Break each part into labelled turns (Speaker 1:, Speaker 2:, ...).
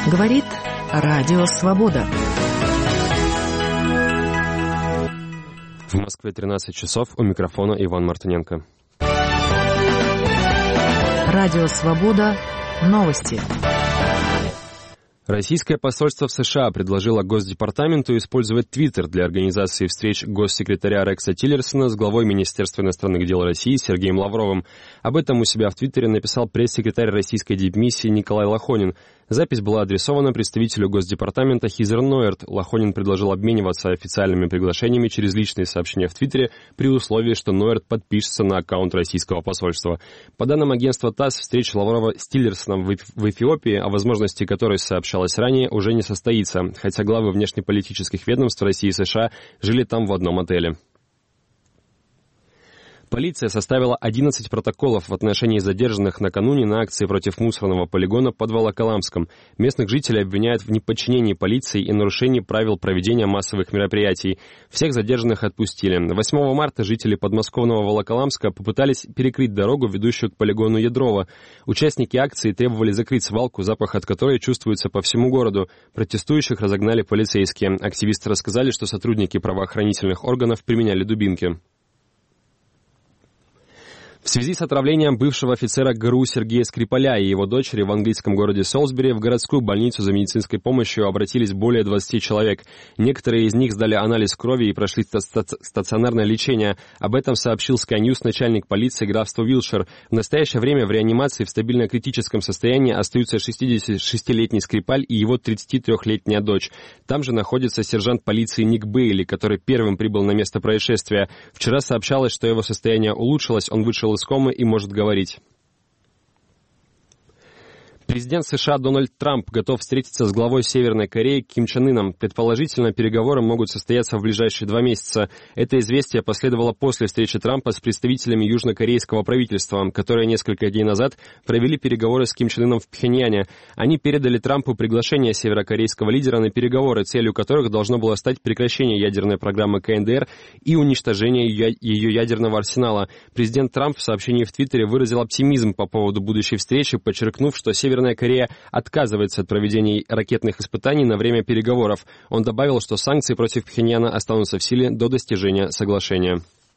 Speaker 1: Говорит Радио Свобода.
Speaker 2: В Москве 13 часов. У микрофона Иван Мартыненко.
Speaker 1: Радио Свобода. Новости.
Speaker 2: Российское посольство в США предложило Госдепартаменту использовать Твиттер для организации встреч госсекретаря Рекса Тиллерсона с главой Министерства иностранных дел России Сергеем Лавровым. Об этом у себя в Твиттере написал пресс-секретарь российской дипмиссии Николай Лохонин. Запись была адресована представителю Госдепартамента Хизер Нойерт. Лохонин предложил обмениваться официальными приглашениями через личные сообщения в Твиттере при условии, что Нойерт подпишется на аккаунт российского посольства. По данным агентства ТАСС, встреча Лаврова с Тиллерсоном в Эфиопии, о возможности которой сообщалось ранее, уже не состоится, хотя главы внешнеполитических ведомств России и США жили там в одном отеле. Полиция составила 11 протоколов в отношении задержанных накануне на акции против мусорного полигона под Волоколамском. Местных жителей обвиняют в неподчинении полиции и нарушении правил проведения массовых мероприятий. Всех задержанных отпустили. 8 марта жители подмосковного Волоколамска попытались перекрыть дорогу, ведущую к полигону Ядрова. Участники акции требовали закрыть свалку, запах от которой чувствуется по всему городу. Протестующих разогнали полицейские. Активисты рассказали, что сотрудники правоохранительных органов применяли дубинки. В связи с отравлением бывшего офицера ГРУ Сергея Скрипаля и его дочери в английском городе Солсбери в городскую больницу за медицинской помощью обратились более 20 человек. Некоторые из них сдали анализ крови и прошли стационарное лечение. Об этом сообщил Sky News начальник полиции графства Уилтшир. В настоящее время в реанимации в стабильно критическом состоянии остаются 66-летний Скрипаль и его 33-летняя дочь. Там же находится сержант полиции Ник Бейли, который первым прибыл на место происшествия. Вчера сообщалось, что его состояние улучшилось, он вышел из комы и может говорить. Президент США Дональд Трамп готов встретиться с главой Северной Кореи Ким Чен Ыном. Предположительно, переговоры могут состояться в ближайшие 2 месяца. Это известие последовало после встречи Трампа с представителями южнокорейского правительства, которые несколько дней назад провели переговоры с Ким Чен Ыном в Пхеньяне. Они передали Трампу приглашение северокорейского лидера на переговоры, целью которых должно было стать прекращение ядерной программы КНДР и уничтожение ее ядерного арсенала. Президент Трамп в сообщении в Твиттере выразил оптимизм по поводу будущей встречи, подчеркнув, что Северная Корея отказывается от проведения ракетных испытаний на время переговоров. Он добавил, что санкции против Пхеньяна останутся в силе до достижения соглашения.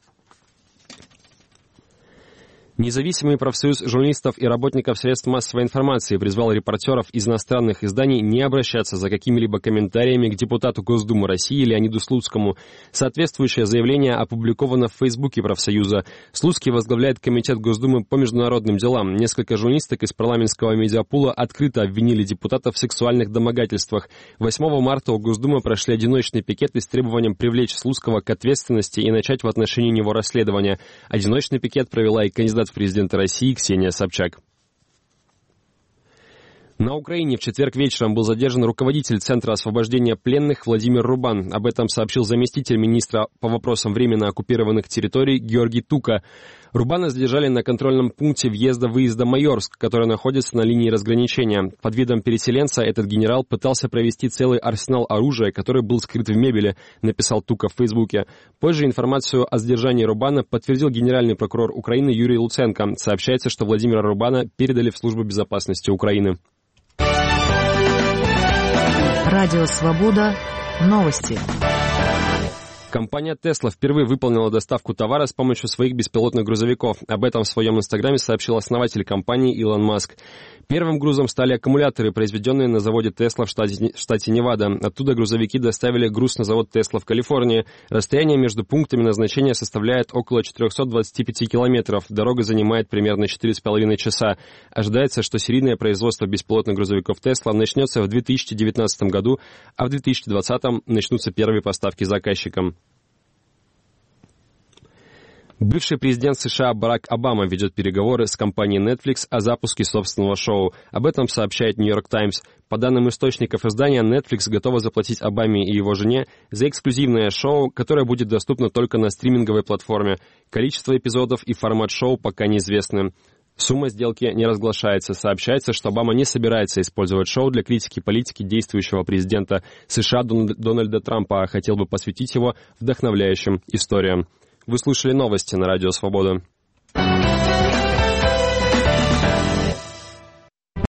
Speaker 2: Независимый профсоюз журналистов и работников средств массовой информации призвал репортеров из иностранных изданий не обращаться за какими-либо комментариями к депутату Госдумы России Леониду Слуцкому. Соответствующее заявление опубликовано в Фейсбуке профсоюза. Слуцкий возглавляет Комитет Госдумы по международным делам. Несколько журналисток из парламентского медиапула открыто обвинили депутата в сексуальных домогательствах. 8 марта у Госдумы прошли одиночные пикеты с требованием привлечь Слуцкого к ответственности и начать в отношении него расследование. Одиночный пикет провела и кандидат в президенты России Ксения Собчак. На Украине в четверг вечером был задержан руководитель Центра освобождения пленных Владимир Рубан. Об этом сообщил заместитель министра по вопросам временно оккупированных территорий Георгий Тука. Рубана задержали на контрольном пункте въезда-выезда Майорск, который находится на линии разграничения. Под видом переселенца этот генерал пытался провести целый арсенал оружия, который был скрыт в мебели, написал Тука в Фейсбуке. Позже информацию о задержании Рубана подтвердил генеральный прокурор Украины Юрий Луценко. Сообщается, что Владимира Рубана передали в Службу безопасности Украины.
Speaker 1: Радио Свобода. Новости.
Speaker 2: Компания Tesla впервые выполнила доставку товара с помощью своих беспилотных грузовиков. Об этом в своем инстаграме сообщил основатель компании Илон Маск. Первым грузом стали аккумуляторы, произведенные на заводе Tesla в штате Невада. Оттуда грузовики доставили груз на завод Tesla в Калифорнии. Расстояние между пунктами назначения составляет около 425 километров. Дорога занимает примерно 4,5 часа. Ожидается, что серийное производство беспилотных грузовиков Tesla начнется в 2019 году, а в 2020 начнутся первые поставки заказчикам. Бывший президент США Барак Обама ведет переговоры с компанией Netflix о запуске собственного шоу. Об этом сообщает New York Times. По данным источников издания, Netflix готова заплатить Обаме и его жене за эксклюзивное шоу, которое будет доступно только на стриминговой платформе. Количество эпизодов и формат шоу пока неизвестны. Сумма сделки не разглашается. Сообщается, что Обама не собирается использовать шоу для критики политики действующего президента США Дональда Трампа, а хотел бы посвятить его вдохновляющим историям. Вы слушали новости на Радио Свобода.